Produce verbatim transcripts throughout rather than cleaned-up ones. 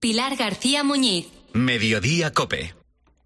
Pilar García Muñiz. Mediodía Cope.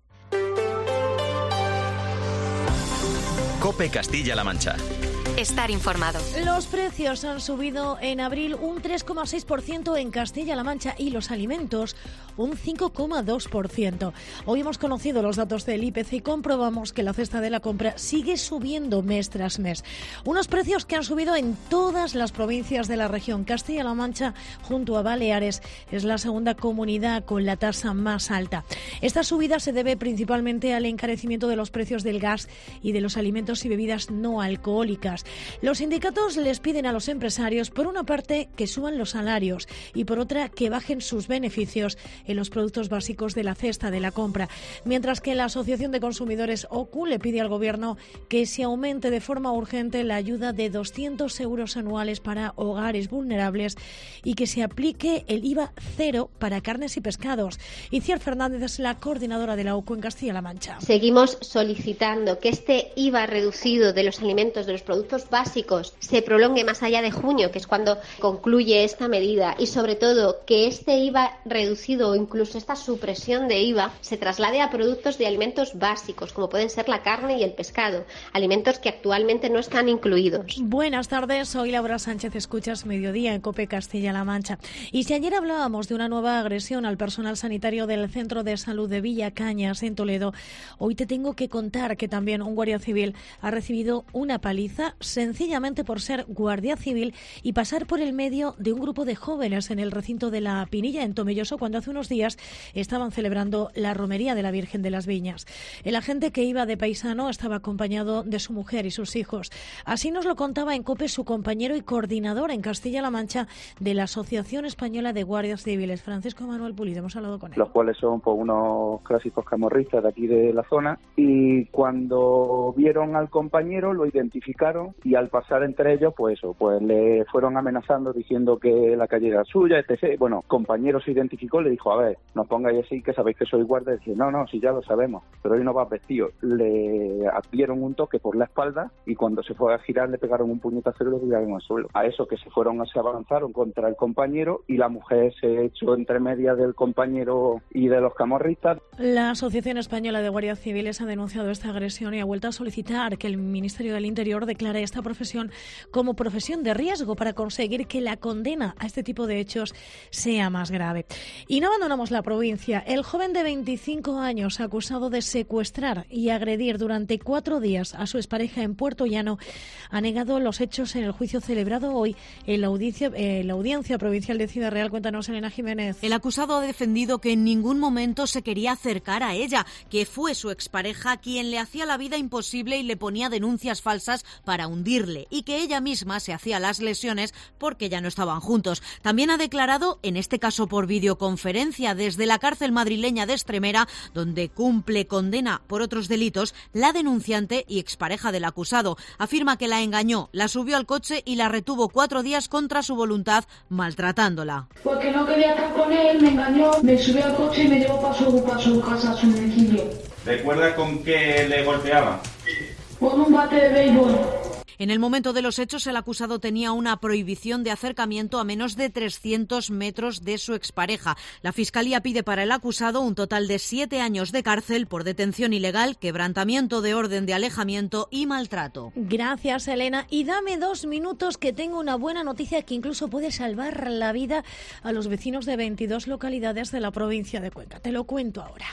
Cope Castilla-La Mancha. Estar informado. Los precios han subido en abril un tres coma seis por ciento en Castilla-La Mancha y los alimentos un cinco coma dos por ciento. Hoy hemos conocido los datos del I P C y comprobamos que la cesta de la compra sigue subiendo mes tras mes. Unos precios que han subido en todas las provincias de la región. Castilla-La Mancha, junto a Baleares, es la segunda comunidad con la tasa más alta. Esta subida se debe principalmente al encarecimiento de los precios del gas y de los alimentos y bebidas no alcohólicas. Los sindicatos les piden a los empresarios, por una parte, que suban los salarios y, por otra, que bajen sus beneficios en los productos básicos de la cesta de la compra. Mientras que la Asociación de Consumidores O C U le pide al Gobierno que se aumente de forma urgente la ayuda de doscientos euros anuales para hogares vulnerables y que se aplique el I V A cero para carnes y pescados. Itziar Fernández es la coordinadora de la O C U en Castilla-La Mancha. Seguimos solicitando que este I V A reducido de los alimentos, de los productos básicos, se prolongue más allá de junio, que es cuando concluye esta medida, y sobre todo que este I V A reducido o incluso esta supresión de I V A se traslade a productos de alimentos básicos, como pueden ser la carne y el pescado, alimentos que actualmente no están incluidos. Buenas tardes, soy Laura Sánchez, escuchas Mediodía en COPE Castilla-La Mancha. Y si ayer hablábamos de una nueva agresión al personal sanitario del Centro de Salud de Villacañas, en Toledo, hoy te tengo que contar que también un guardia civil ha recibido una paliza sencillamente por ser guardia civil y pasar por el medio de un grupo de jóvenes en el recinto de la Pinilla, en Tomelloso, cuando hace unos días estaban celebrando la romería de la Virgen de las Viñas. El agente, que iba de paisano, estaba acompañado de su mujer y sus hijos. Así nos lo contaba en COPE su compañero y coordinador en Castilla-La Mancha de la Asociación Española de Guardias Civiles, Francisco Manuel Pulido. Hemos hablado con él. Los cuales son pues, unos clásicos camorristas de aquí de la zona, y cuando vieron al compañero lo identificaron y al pasar entre ellos, pues eso, pues le fueron amenazando diciendo que la calle era suya, etcétera. Bueno, compañero se identificó, le dijo, a ver, no os pongáis así, que sabéis que soy guardia. Dice, no, no, si ya lo sabemos, pero hoy no vas vestido. Le dieron un toque por la espalda y cuando se fue a girar le pegaron un puñetazo y lo tiraron al suelo. A eso que se fueron, se avanzaron contra el compañero y la mujer se echó entre medias del compañero y de los camorristas. La Asociación Española de Guardias Civiles ha denunciado esta agresión y ha vuelto a solicitar que el Ministerio del Interior declare esta profesión como profesión de riesgo para conseguir que la condena a este tipo de hechos sea más grave. Y no abandonamos la provincia. El joven de veinticinco años, acusado de secuestrar y agredir durante cuatro días a su expareja en Puerto Llano, ha negado los hechos en el juicio celebrado hoy en la audiencia, eh, la audiencia provincial de Ciudad Real. Cuéntanos, Elena Jiménez. El acusado ha defendido que en ningún momento se quería acercar a ella, que fue su expareja quien le hacía la vida imposible y le ponía denuncias falsas para hundirle, y que ella misma se hacía las lesiones porque ya no estaban juntos. También ha declarado, en este caso por videoconferencia desde la cárcel madrileña de Extremera, donde cumple condena por otros delitos, la denunciante y expareja del acusado. Afirma que la engañó, la subió al coche y la retuvo cuatro días contra su voluntad, maltratándola. Porque no quería estar con él, me engañó, me subió al coche y me llevó para su, para su casa, a su domicilio. ¿Recuerda con qué le golpeaba? Con un bate de béisbol. En el momento de los hechos, el acusado tenía una prohibición de acercamiento a menos de trescientos metros de su expareja. La Fiscalía pide para el acusado un total de siete años de cárcel por detención ilegal, quebrantamiento de orden de alejamiento y maltrato. Gracias, Elena. Y dame dos minutos, que tengo una buena noticia que incluso puede salvar la vida a los vecinos de veintidós localidades de la provincia de Cuenca. Te lo cuento ahora.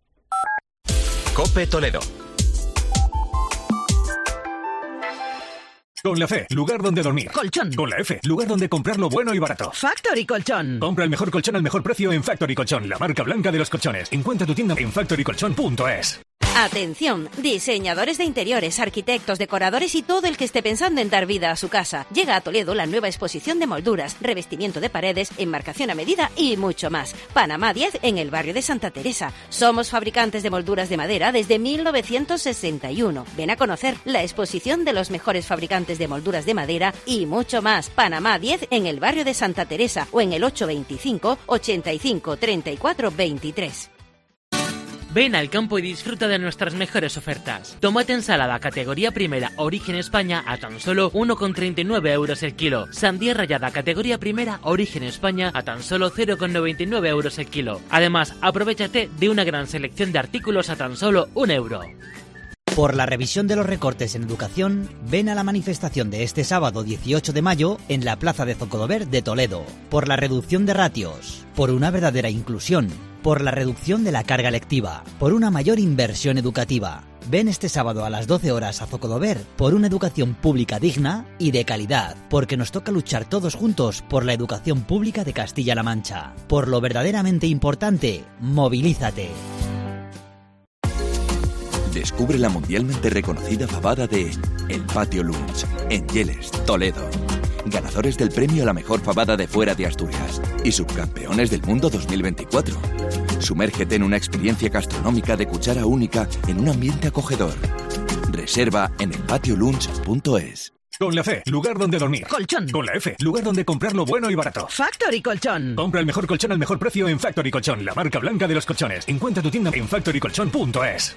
COPE Toledo. Con la C, lugar donde dormir. Colchón. Con la F, lugar donde comprar lo bueno y barato. Factory Colchón. Compra el mejor colchón al mejor precio en Factory Colchón, la marca blanca de los colchones. Encuentra tu tienda en factory colchón punto es. Atención, diseñadores de interiores, arquitectos, decoradores y todo el que esté pensando en dar vida a su casa. Llega a Toledo la nueva exposición de molduras, revestimiento de paredes, enmarcación a medida y mucho más. Panamá diez, en el barrio de Santa Teresa. Somos fabricantes de molduras de madera desde mil novecientos sesenta y uno. Ven a conocer la exposición de los mejores fabricantes de molduras de madera y mucho más. Panamá diez, en el barrio de Santa Teresa, o en el ocho veinticinco, ochenta y cinco, treinta y cuatro, veintitrés. Ven al campo y disfruta de nuestras mejores ofertas. Tomate ensalada categoría primera Origen España a tan solo uno con treinta y nueve euros el kilo. Sandía rallada categoría primera Origen España a tan solo cero con noventa y nueve euros el kilo. Además, aprovéchate de una gran selección de artículos a tan solo un euro. Por la revisión de los recortes en educación, ven a la manifestación de este sábado dieciocho de mayo en la Plaza de Zocodover de Toledo. Por la reducción de ratios, por una verdadera inclusión, por la reducción de la carga lectiva, por una mayor inversión educativa. Ven este sábado a las doce horas a Zocodover por una educación pública digna y de calidad, porque nos toca luchar todos juntos por la educación pública de Castilla-La Mancha. Por lo verdaderamente importante, movilízate. Descubre la mundialmente reconocida fabada de El Patio Lunch, en Yeles, Toledo. Ganadores del premio a la mejor fabada de fuera de Asturias y subcampeones del mundo dos mil veinticuatro. Sumérgete en una experiencia gastronómica de cuchara única en un ambiente acogedor. Reserva en el patio lunch punto es. Con la C, lugar donde dormir. Colchón. Con la F, lugar donde comprar lo bueno y barato. Factory Colchón. Compra el mejor colchón al mejor precio en Factory Colchón, la marca blanca de los colchones. Encuentra tu tienda en factory colchón punto es.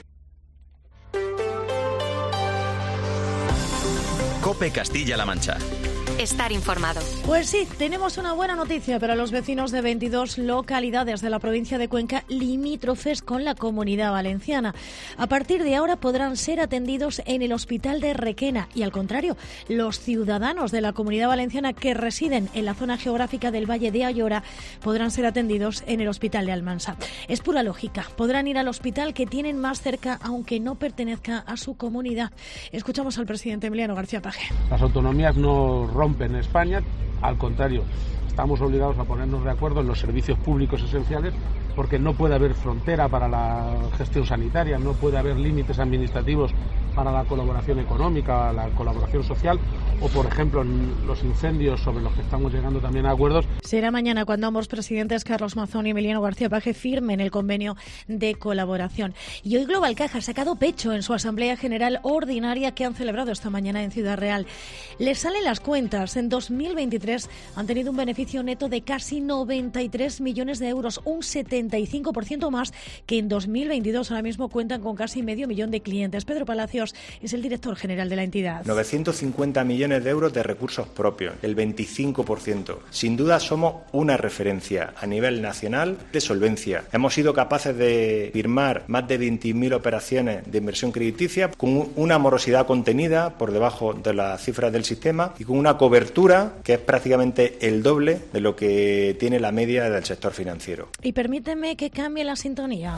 COPE Castilla-La Mancha. Estar informado. Pues sí, tenemos una buena noticia para los vecinos de veintidós localidades de la provincia de Cuenca limítrofes con la Comunidad Valenciana. A partir de ahora podrán ser atendidos en el Hospital de Requena y, al contrario, los ciudadanos de la Comunidad Valenciana que residen en la zona geográfica del Valle de Ayora podrán ser atendidos en el Hospital de Almansa. Es pura lógica. Podrán ir al hospital que tienen más cerca, aunque no pertenezca a su comunidad. Escuchamos al presidente Emiliano García Paje. Las autonomías no rompen en España, al contrario, estamos obligados a ponernos de acuerdo en los servicios públicos esenciales, porque no puede haber frontera para la gestión sanitaria, no puede haber límites administrativos para la colaboración económica, la colaboración social o, por ejemplo, los incendios sobre los que estamos llegando también a acuerdos. Será mañana cuando ambos presidentes, Carlos Mazón y Emiliano García Paje, firmen el convenio de colaboración. Y hoy Global Caja ha sacado pecho en su Asamblea General Ordinaria que han celebrado esta mañana en Ciudad Real. Les salen las cuentas. En dos mil veintitrés han tenido un beneficio neto de casi noventa y tres millones de euros, un setenta y cinco por ciento más que en dos mil veintidós. Ahora mismo cuentan con casi medio millón de clientes. Pedro Palacios es el director general de la entidad. novecientos cincuenta millones de euros de recursos propios, el veinticinco por ciento. Sin duda somos una referencia a nivel nacional de solvencia. Hemos sido capaces de firmar más de veinte mil operaciones de inversión crediticia con una morosidad contenida por debajo de las cifras del sistema y con una cobertura que es prácticamente el doble de lo que tiene la media del sector financiero. Y permíteme que cambie la sintonía.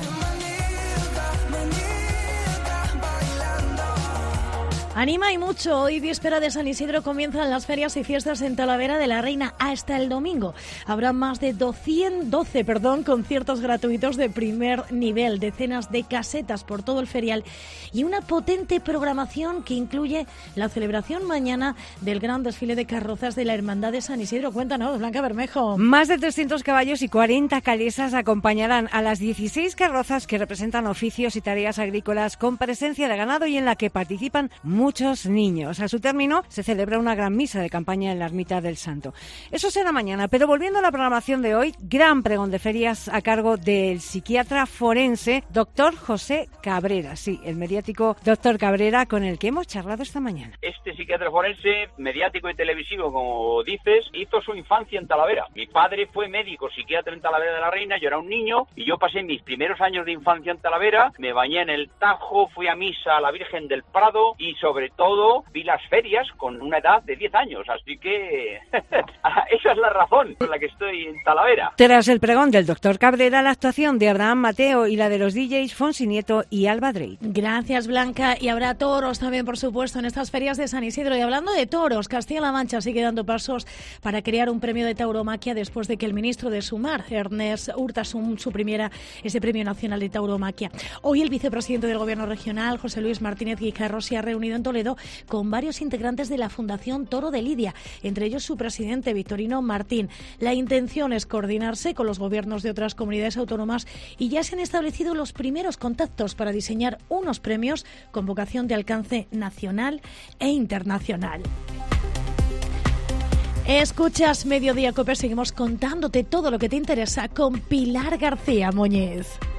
Anima y mucho. Hoy, víspera de San Isidro, comienzan las ferias y fiestas en Talavera de la Reina hasta el domingo. Habrá más de doscientos doce perdón, conciertos gratuitos de primer nivel, decenas de casetas por todo el ferial y una potente programación que incluye la celebración mañana del gran desfile de carrozas de la Hermandad de San Isidro. Cuéntanos, Blanca Bermejo. Más de trescientos caballos y cuarenta calesas acompañarán a las dieciséis carrozas que representan oficios y tareas agrícolas con presencia de ganado y en la que participan muchos muchos niños. A su término se celebra una gran misa de campaña en la Ermita del Santo. Eso será mañana, pero volviendo a la programación de hoy, gran pregón de ferias a cargo del psiquiatra forense doctor José Cabrera. Sí, el mediático doctor Cabrera con el que hemos charlado esta mañana. Este psiquiatra forense, mediático y televisivo, como dices, hizo su infancia en Talavera. Mi padre fue médico psiquiatra en Talavera de la Reina, yo era un niño y yo pasé mis primeros años de infancia en Talavera, me bañé en el Tajo, fui a misa a la Virgen del Prado y sobre Sobre todo, vi las ferias con una edad de diez años, así que esa es la razón por la que estoy en Talavera. Tras el pregón del doctor Cabrera, la actuación de Abraham Mateo y la de los D Js Fonsi Nieto y Alba Drake. Gracias, Blanca. Y habrá toros también, por supuesto, en estas ferias de San Isidro. Y hablando de toros, Castilla-La Mancha sigue dando pasos para crear un premio de tauromaquia después de que el ministro de Sumar, Ernest Urtasun, suprimiera ese premio nacional de tauromaquia. Hoy el vicepresidente del Gobierno regional, José Luis Martínez Guijarro, se ha reunido en Toledo con varios integrantes de la Fundación Toro de Lidia, entre ellos su presidente Victorino Martín. La intención es coordinarse con los gobiernos de otras comunidades autónomas y ya se han establecido los primeros contactos para diseñar unos premios con vocación de alcance nacional e internacional. Escuchas Mediodía Cope, seguimos contándote todo lo que te interesa con Pilar García Muñiz.